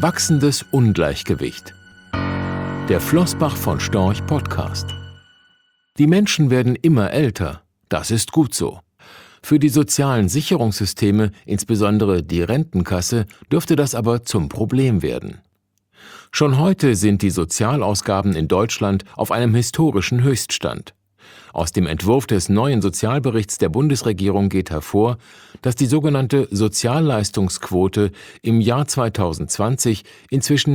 Wachsendes Ungleichgewicht. Der Flossbach von Storch Podcast. Die Menschen werden immer älter. Das ist gut so. Für die sozialen Sicherungssysteme, insbesondere die Rentenkasse, dürfte das aber zum Problem werden. Schon heute sind die Sozialausgaben in Deutschland auf einem historischen Höchststand. Aus dem Entwurf des neuen Sozialberichts der Bundesregierung geht hervor, dass die sogenannte Sozialleistungsquote im Jahr 2020 inzwischen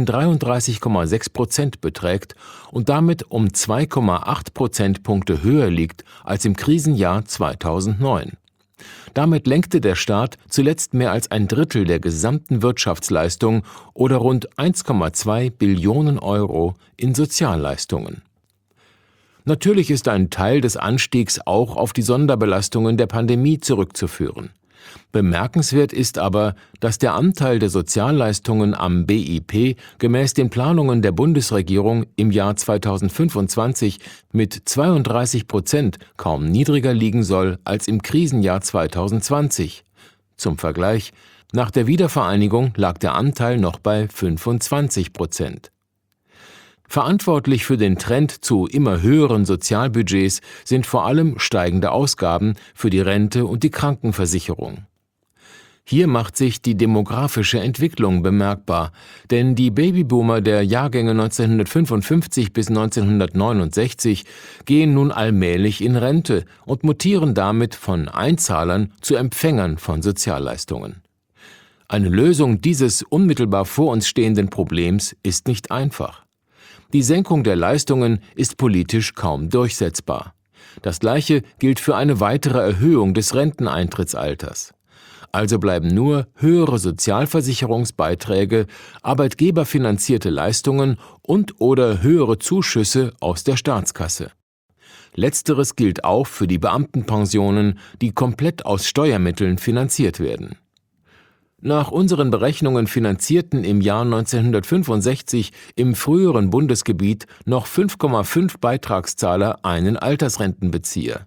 33,6% beträgt und damit um 2,8 Prozentpunkte höher liegt als im Krisenjahr 2009. Damit lenkte der Staat zuletzt mehr als ein Drittel der gesamten Wirtschaftsleistung oder rund 1,2 Billionen Euro in Sozialleistungen. Natürlich ist ein Teil des Anstiegs auch auf die Sonderbelastungen der Pandemie zurückzuführen. Bemerkenswert ist aber, dass der Anteil der Sozialleistungen am BIP gemäß den Planungen der Bundesregierung im Jahr 2025 mit 32% kaum niedriger liegen soll als im Krisenjahr 2020. Zum Vergleich: Nach der Wiedervereinigung lag der Anteil noch bei 25%. Verantwortlich für den Trend zu immer höheren Sozialbudgets sind vor allem steigende Ausgaben für die Rente und die Krankenversicherung. Hier macht sich die demografische Entwicklung bemerkbar, denn die Babyboomer der Jahrgänge 1955 bis 1969 gehen nun allmählich in Rente und mutieren damit von Einzahlern zu Empfängern von Sozialleistungen. Eine Lösung dieses unmittelbar vor uns stehenden Problems ist nicht einfach. Die Senkung der Leistungen ist politisch kaum durchsetzbar. Das Gleiche gilt für eine weitere Erhöhung des Renteneintrittsalters. Also bleiben nur höhere Sozialversicherungsbeiträge, arbeitgeberfinanzierte Leistungen und/oder höhere Zuschüsse aus der Staatskasse. Letzteres gilt auch für die Beamtenpensionen, die komplett aus Steuermitteln finanziert werden. Nach unseren Berechnungen finanzierten im Jahr 1965 im früheren Bundesgebiet noch 5,5 Beitragszahler einen Altersrentenbezieher.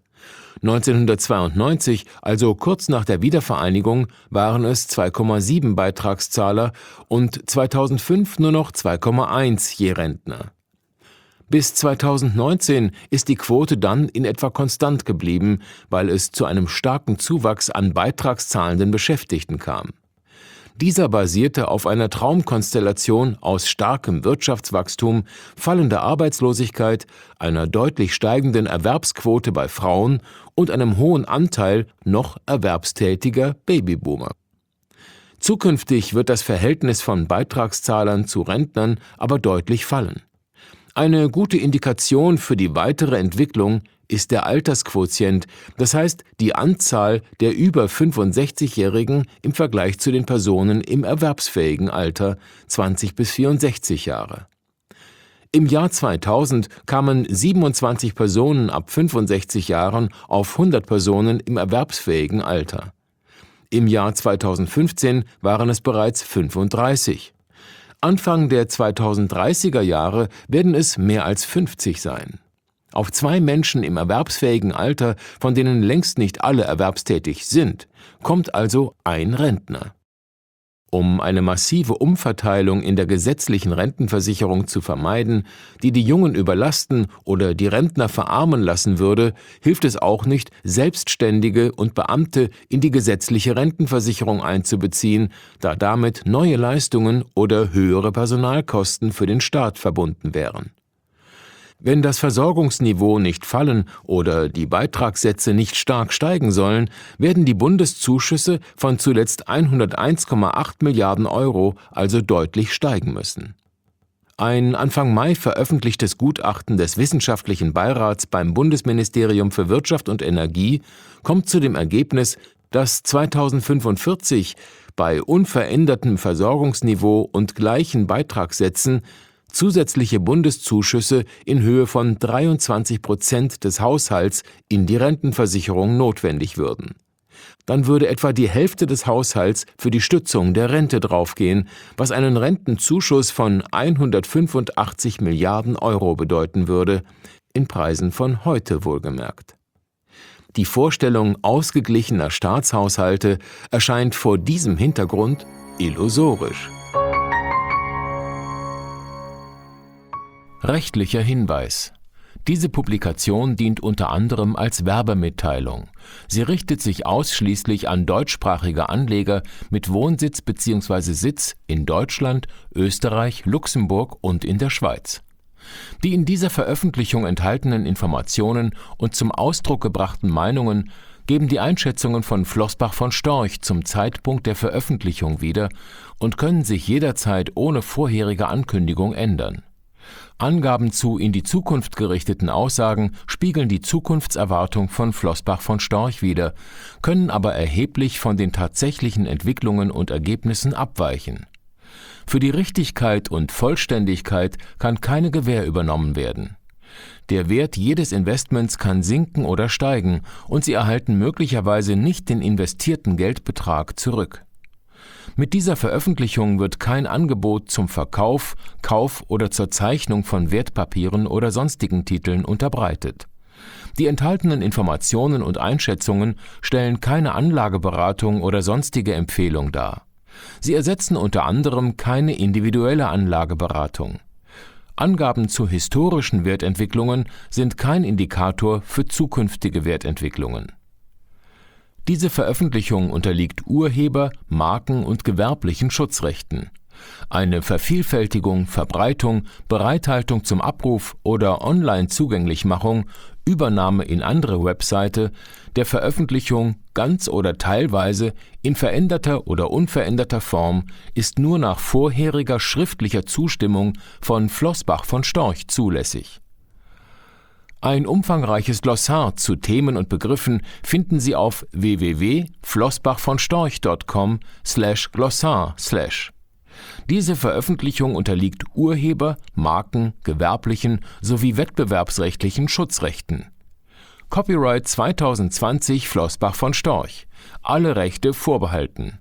1992, also kurz nach der Wiedervereinigung, waren es 2,7 Beitragszahler und 2005 nur noch 2,1 je Rentner. Bis 2019 ist die Quote dann in etwa konstant geblieben, weil es zu einem starken Zuwachs an beitragszahlenden Beschäftigten kam. Dieser basierte auf einer Traumkonstellation aus starkem Wirtschaftswachstum, fallender Arbeitslosigkeit, einer deutlich steigenden Erwerbsquote bei Frauen und einem hohen Anteil noch erwerbstätiger Babyboomer. Zukünftig wird das Verhältnis von Beitragszahlern zu Rentnern aber deutlich fallen. Eine gute Indikation für die weitere Entwicklung ist der Altersquotient, das heißt die Anzahl der über 65-Jährigen im Vergleich zu den Personen im erwerbsfähigen Alter 20 bis 64 Jahre. Im Jahr 2000 kamen 27 Personen ab 65 Jahren auf 100 Personen im erwerbsfähigen Alter. Im Jahr 2015 waren es bereits 35. Anfang der 2030er Jahre werden es mehr als 50 sein. Auf 2 Menschen im erwerbsfähigen Alter, von denen längst nicht alle erwerbstätig sind, kommt also ein Rentner. Um eine massive Umverteilung in der gesetzlichen Rentenversicherung zu vermeiden, die die Jungen überlasten oder die Rentner verarmen lassen würde, hilft es auch nicht, Selbstständige und Beamte in die gesetzliche Rentenversicherung einzubeziehen, da damit neue Leistungen oder höhere Personalkosten für den Staat verbunden wären. Wenn das Versorgungsniveau nicht fallen oder die Beitragssätze nicht stark steigen sollen, werden die Bundeszuschüsse von zuletzt 101,8 Milliarden Euro also deutlich steigen müssen. Ein Anfang Mai veröffentlichtes Gutachten des Wissenschaftlichen Beirats beim Bundesministerium für Wirtschaft und Energie kommt zu dem Ergebnis, dass 2045 bei unverändertem Versorgungsniveau und gleichen Beitragssätzen zusätzliche Bundeszuschüsse in Höhe von 23% des Haushalts in die Rentenversicherung notwendig würden. Dann würde etwa die Hälfte des Haushalts für die Stützung der Rente draufgehen, was einen Rentenzuschuss von 185 Milliarden Euro bedeuten würde, in Preisen von heute wohlgemerkt. Die Vorstellung ausgeglichener Staatshaushalte erscheint vor diesem Hintergrund illusorisch. Rechtlicher Hinweis: Diese Publikation dient unter anderem als Werbemitteilung. Sie richtet sich ausschließlich an deutschsprachige Anleger mit Wohnsitz bzw. Sitz in Deutschland, Österreich, Luxemburg und in der Schweiz. Die in dieser Veröffentlichung enthaltenen Informationen und zum Ausdruck gebrachten Meinungen geben die Einschätzungen von Floßbach von Storch zum Zeitpunkt der Veröffentlichung wieder und können sich jederzeit ohne vorherige Ankündigung ändern. Angaben zu in die Zukunft gerichteten Aussagen spiegeln die Zukunftserwartung von Floßbach von Storch wider, können aber erheblich von den tatsächlichen Entwicklungen und Ergebnissen abweichen. Für die Richtigkeit und Vollständigkeit kann keine Gewähr übernommen werden. Der Wert jedes Investments kann sinken oder steigen und Sie erhalten möglicherweise nicht den investierten Geldbetrag zurück. Mit dieser Veröffentlichung wird kein Angebot zum Verkauf, Kauf oder zur Zeichnung von Wertpapieren oder sonstigen Titeln unterbreitet. Die enthaltenen Informationen und Einschätzungen stellen keine Anlageberatung oder sonstige Empfehlung dar. Sie ersetzen unter anderem keine individuelle Anlageberatung. Angaben zu historischen Wertentwicklungen sind kein Indikator für zukünftige Wertentwicklungen. Diese Veröffentlichung unterliegt Urheber-, Marken- und gewerblichen Schutzrechten. Eine Vervielfältigung, Verbreitung, Bereithaltung zum Abruf oder Online-Zugänglichmachung, Übernahme in andere Webseite, der Veröffentlichung ganz oder teilweise in veränderter oder unveränderter Form ist nur nach vorheriger schriftlicher Zustimmung von Floßbach von Storch zulässig. Ein umfangreiches Glossar zu Themen und Begriffen finden Sie auf www.floßbachvonstorch.com/glossar/. Diese Veröffentlichung unterliegt Urheber-, Marken-, gewerblichen sowie wettbewerbsrechtlichen Schutzrechten. Copyright 2020 Floßbach von Storch. Alle Rechte vorbehalten.